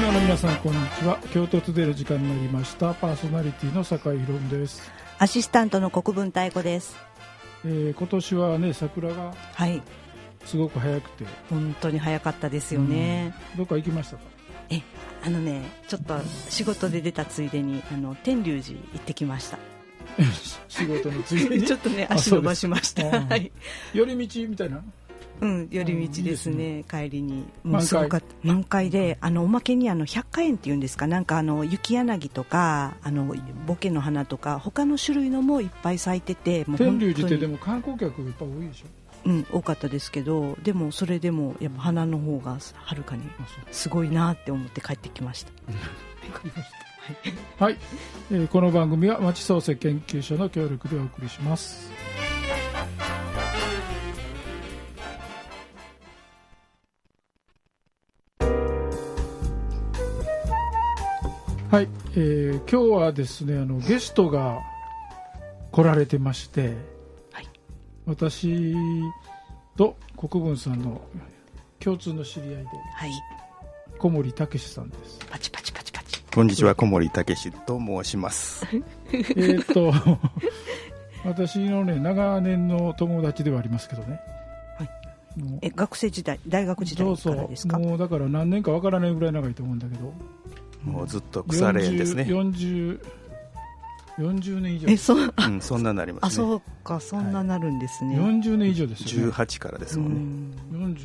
ナーの皆さんこんにちは。京都トゥデイの時間になりました。パーソナリティの酒井宏文です。 アシスタントの国分太子です。 今年はね、桜がすごく早くて、 本当に早かったですよね。 どっか行きましたか？ ちょっと仕事で出たついでに天龍寺行ってきました。 仕事のついでにちょっとね足伸ばしました。 寄り道みたいな。 寄り道ですね。 いいですね。 帰りに満開でおまけに百花園っていうんですか、なんか雪柳とかボケの花とか他の種類のもいっぱい咲いてて、もう天龍寺ってでも観光客いっぱい多いでしょ。 多かったですけど、でもそれでもやっぱ花の方がはるかにすごいなって思って帰ってきました。 はい、この番組は町創生研究所の協力でお送りします。はい、今日はですねゲストが来られてまして、私と国分さんの共通の知り合いで、小森武史さんです。 パチパチパチパチ。 こんにちは、小森武史と申します。 私のね長年の友達ではありますけどね。 学生時代、大学時代からですか？ もうだから何年かわからないぐらい長いと思うんだけど、 もうずっと腐れ縁ですね。 40年以上。 そんなになりますね。 そうか、そんななるんですね。 40年以上ですよね。 18からですもんね。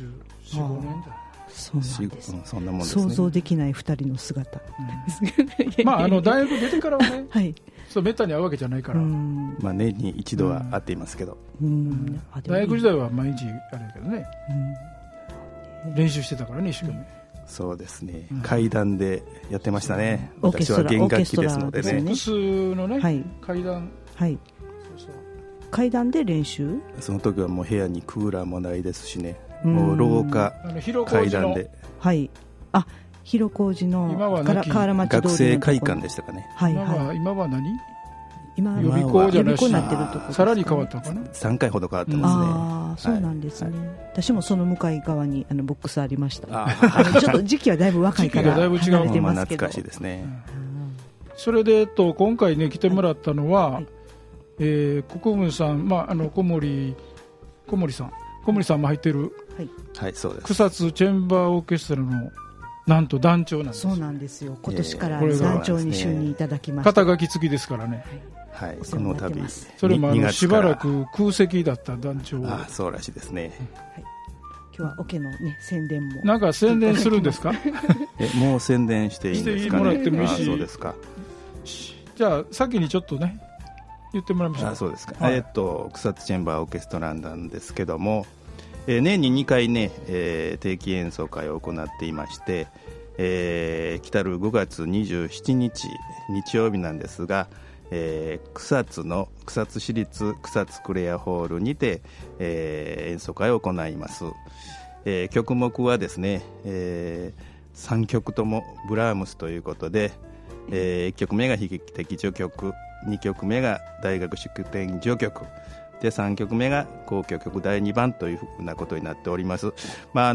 44、5年じゃない。 そうなんです。 そんなもんですね。 想像できない2人の姿。 大学出てからはね、そうめったに会うわけじゃないから。 年に一度は会っていますけど。 大学時代は毎日あれだけどね。練習してたからね、一生懸命。 そうですね、階段でやってましたね。私は弦楽器ですのでね。 ボックスのね、階段、 階段で練習。 その時はもう部屋にクーラーもないですしね、もう廊下階段で、 広小路の河原町通りの学生会館でしたかね。 今は何？ 今は予備校じゃないし、 なってるとこさらに変わったかな。 3回ほど変わってますね。そうなんですね。私もその向かい側にボックスありました。ちょっと時期はだいぶ若いから離れてますけど。 懐かしいですね。 それで今回ね来てもらったのは、国分さん、小森さんも入ってる、 そうです。 草津チェンバーオーケストラのなんと団長なんです。 そうなんですよ。今年から団長に就任いただきました。 肩書き付きですからね。 この度それもしばらく空席だった団長。 そうらしいですね。 今日はオケの宣伝もなんか宣伝するんですか？ もう宣伝していいんですかね。 してもらってもいいし。 そうですか。 じゃあ先にちょっとね言ってもらいましょう。 そうですか。草津チェンバーオーケストラなんですけども、年に2回ね、定期演奏会を行っていまして、来る5月27日日曜日なんですが、草津市立草津クレアホールにて、演奏会を行います。曲目はですね、3曲ともブラームスということで、1曲目が悲劇的序曲、2曲目が大学祝典序曲で、3曲目が交響曲第2番というふうなことになっております。クラ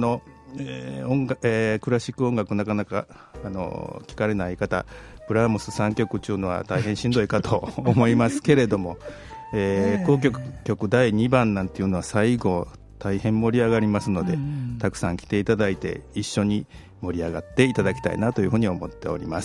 シック音楽なかなか聞かれない方、ブラームス3曲中のは大変しんどいかと思いますけれども、交響曲第2番なんていうのは最後大変盛り上がりますので、たくさん来ていただいて一緒に盛り上がっていただきたいなというふうに思っております。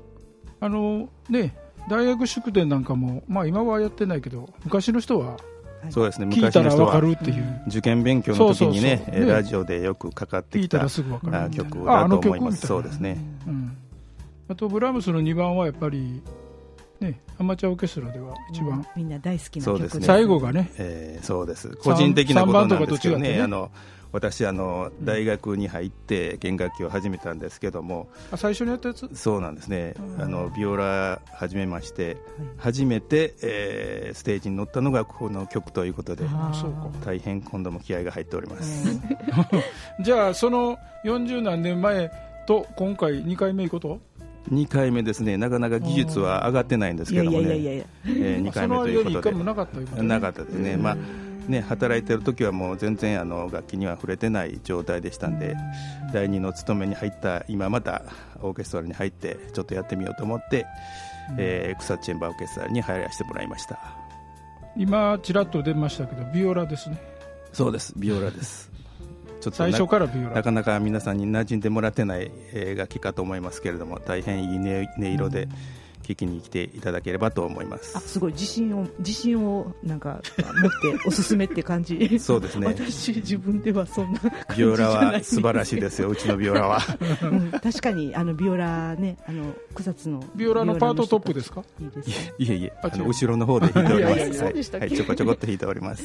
大学祝典なんかも、今はやってないけど昔の人はそうですね、 聞いたら分かるっていう、 受験勉強の時にね、ラジオでよくかかってきた曲だと思います。そうですね。 あとブラームスの2番はやっぱりね、アマチュアオーケストラでは一番みんな大好きな曲です。 最後がね、 そうです。個人的なことなんですけどね、私大学に入って弦楽器を始めたんですけども、 最初にやったやつ。 そうなんですね。ビオラ始めまして、初めて、ステージに乗ったのがこの曲ということで、大変今度も気合が入っております。 じゃあその40何年前と今回2回目いくこと？ 2 回目ですね。なかなか技術は上がってないんですけどもね、2回目ということでなかったですね。 ね、働いてる時はもう全然楽器には触れてない状態でしたんで、第二の勤めに入った今またオーケストラに入ってちょっとやってみようと思って、草津チェンバーオーケストラに入らせてもらいました。 今ちらっと出ましたけどビオラですね。 そうです、ビオラですちょっと最初からビオラ、 なかなか皆さんに馴染んでもらってない楽器かと思いますけれども、大変いい音色で聞きに来ていただければと思います。 すごい自信をなんか持っておすすめって感じそうですね、 私自分ではそんな感じじゃない。 ビオラは素晴らしいですようちのビオラは、 確かにビオラね、草津のビオラのパートトップですか？ いいですね。 いえいえ、後ろの方で弾いておりますそうでしたっけ？ はい、ちょこちょこっと弾いております。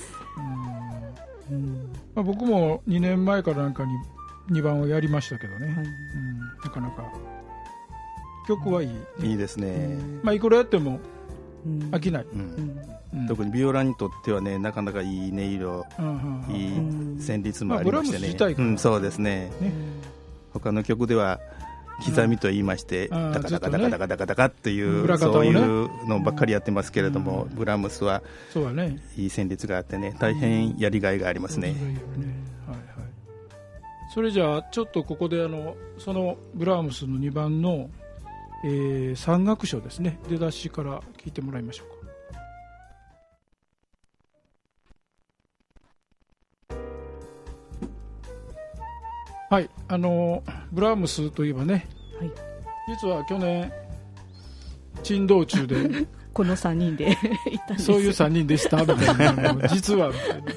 僕も2年前からなんかに2番をやりましたけどね、なかなか曲はいい、 いいですね。 いくらやっても飽きない、 特にビオラにとってはね、なかなかいい音色、いい旋律もありましてね、 ブラームス自体からそうですね、他の曲では刻みと言いまして、ダカダカダカダカダカダカっていう、そういうのばっかりやってますけれども、ブラームスはいい旋律があってね、大変やりがいがありますね。 それじゃあちょっとここでそのブラームスの2番の三楽章ですね、出だしから聞いてもらいましょうか。はい、ブラームスといえばね、実は去年珍道中でこの3人で行ったんです。 そういう3人でしたみたいな実はみたい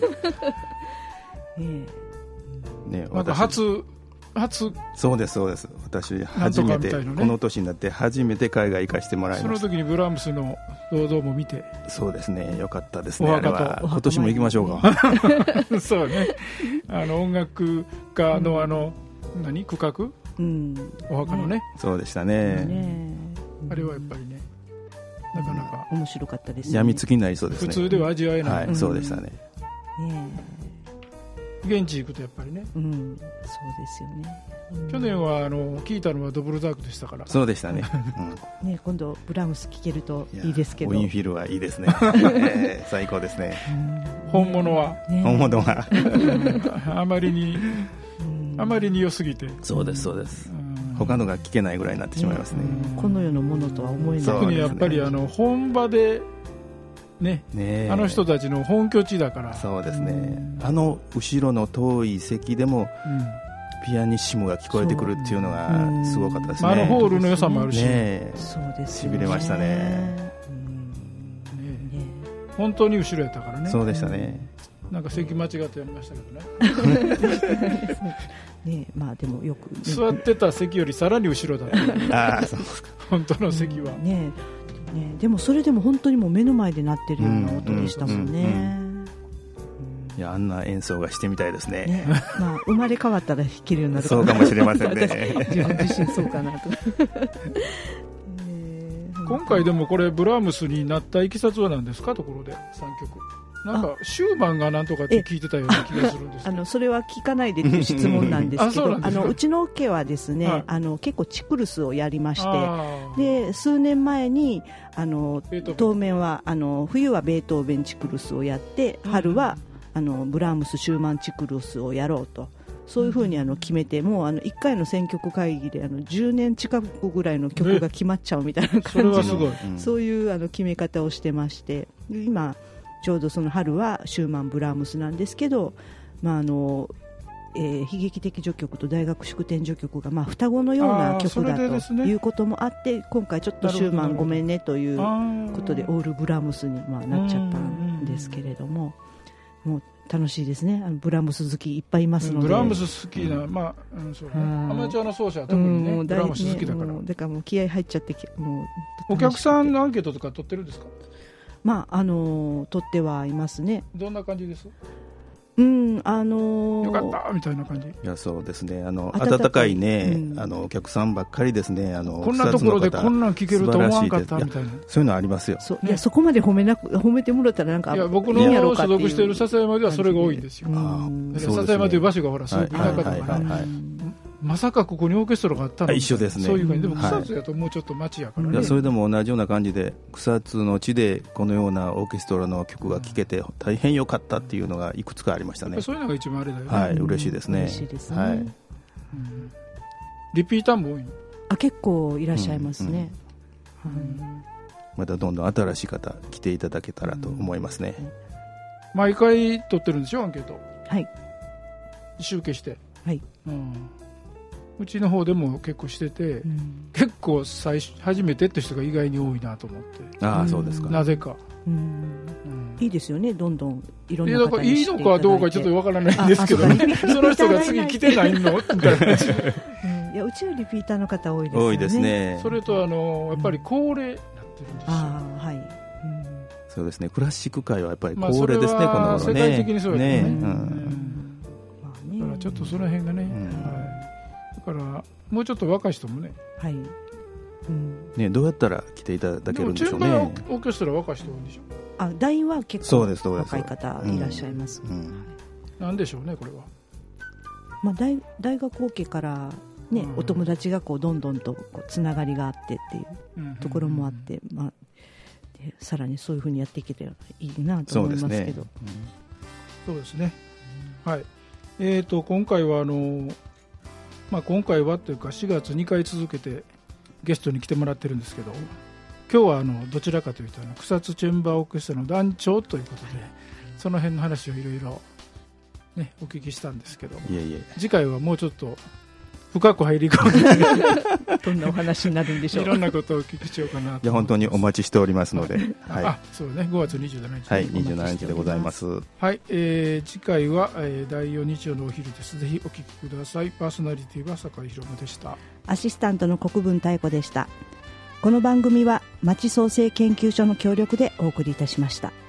な、なんか初そうですそうです、私初めて、この年になって初めて海外行かせてもらいました。 その時にブラームスの銅像も見て、 そうですね、よかったですね。あれは今年も行きましょうかそうね、音楽家の区画、お墓のね、 そうでしたね。 あれはやっぱりね、なかなか面白かったですね。 やみつきになりそうですね。 普通では味わえない、 そうでしたね。 現地行くとやっぱりね、 そうですよね。 去年は聞いたのはドブルザークでしたから。 そうでしたね。 今度ブラームス聴けるといいですけど、 ウィンフィルはいいですね。最高ですね。 本物はあまりに良すぎて、 そうですそうです。他のが聞けないぐらいになってしまいますね。 この世のものとは思えない。 特にやっぱり本場でね、人たちの本拠地だから。 そうですね。後ろの遠い席でも、ピアニッシモが聞こえてくるっていうのがすごかったですね。 ホールの良さもあるし、 しびれましたね。 本当に後ろやったからね。 そうでしたね。 なんか席間違ってやりましたけどね。 でもよく座ってた席よりさらに後ろだった。そうですか。本当の席は。 でもそれでも本当にもう目の前で鳴ってるような音でしたもんね。 いや、あんな演奏がしてみたいですね。 生まれ変わったら弾けるようになるそうかもしれませんね。 自分自身そうかなと。 今回でもこれブラームスになったいきさつは何ですか？ところで3曲なんかシューマンがなんとかって聞いてたような気がするんですけどそれは聞かないでという質問なんですけどうちの家はですね、結構チクルスをやりまして、で数年前に当面は冬はベートーベンチクルスをやって、春はブラームスシューマンチクルスをやろうと、そういうふうに決めて、もう1回の選曲会議で10年近くぐらいの曲が決まっちゃうみたいな感じの、そういう決め方をしてまして、今ちょうどその春はシューマンブラームスなんですけど、悲劇的序曲と大学祝典序曲が双子のような曲だということもあって、今回ちょっとシューマンごめんねということでオールブラームスになっちゃったんですけれども、もう楽しいですね。ブラームス好きいっぱいいますので、 ブラームス好きな、そうね、アマチュアの奏者は特にね、ブラームス好きだから、 だからもう気合入っちゃって、もうお客さんのアンケートとか取ってるんですか？ 取ってはいますね。 どんな感じです？ よかったみたいな感じ。 いや、そうですね、温かいね、お客さんばっかりですね。 こんなところでこんなん聞けると思わんかったみたいな、 そういうのありますよ。 いや、そこまで褒めてもらったらなんか、 いや、僕の所属している笹山ではそれが多いんですよ。笹山という場所がほらすごく田舎だから、 まさかここにオーケストラがあったの？ 一緒ですね。 そういうふうに。でも草津やともうちょっと町やからね。 いやそれでも同じような感じで草津の地でこのようなオーケストラの曲が聴けて大変良かったっていうのがいくつかありましたね。 そういうのが一番あれだよね。 はい、嬉しいですね。 嬉しいですね。 はい。 リピーターも多いの？ 結構いらっしゃいますね。 またどんどん新しい方来ていただけたらと思いますね。 毎回取ってるんでしょ、アンケート？ はい。 集計して。 はい。 うちの方でも結構してて、結構初めてって人が意外に多いなと思って。 ああ、そうですか。 なぜか。 いいですよね、どんどんいろんな方に知っていただいて。 いいのかどうかちょっとわからないんですけどね。その人が次来てないのみたいな感じで。 いや、うちはリピーターの方多いですよね。 多いですね。 それとやっぱり高齢になってるんですよ。 はい。 そうですね。クラシック界はやっぱり高齢ですね、この頃ね。 世界的にそうですね。だからちょっとその辺がね。だからもうちょっと若い人もね。 はい。 ね、どうやったら来ていただけるんでしょうね。 チェンバーオーケストラ若い人多いんでしょ。 団員は結構若い方いらっしゃいます。 なんでしょうね、これは。 大学オケからね、お友達がこうどんどんとつながりがあってっていうところもあって、さらにそういうふうにやっていけたらいいなと思いますけど。 そうですね。はい。今回は今回はというか4月2回続けてゲストに来てもらってるんですけど、今日はどちらかというと草津チェンバーオーケストラの団長ということで、その辺の話をいろいろねお聞きしたんですけど、次回はもうちょっと深く入り込んでどんなお話になるんでしょう。 いろんなことをお聞きしようかなと。 いや本当にお待ちしておりますので、 そうね、5月27日、 はい、27日でございます。 はい、次回は、第4日曜のお昼です。ぜひお聞きください。パーソナリティは坂井宏夢でした。 アシスタントの国分妙子でした。この番組は町創生研究所の協力でお送りいたしました。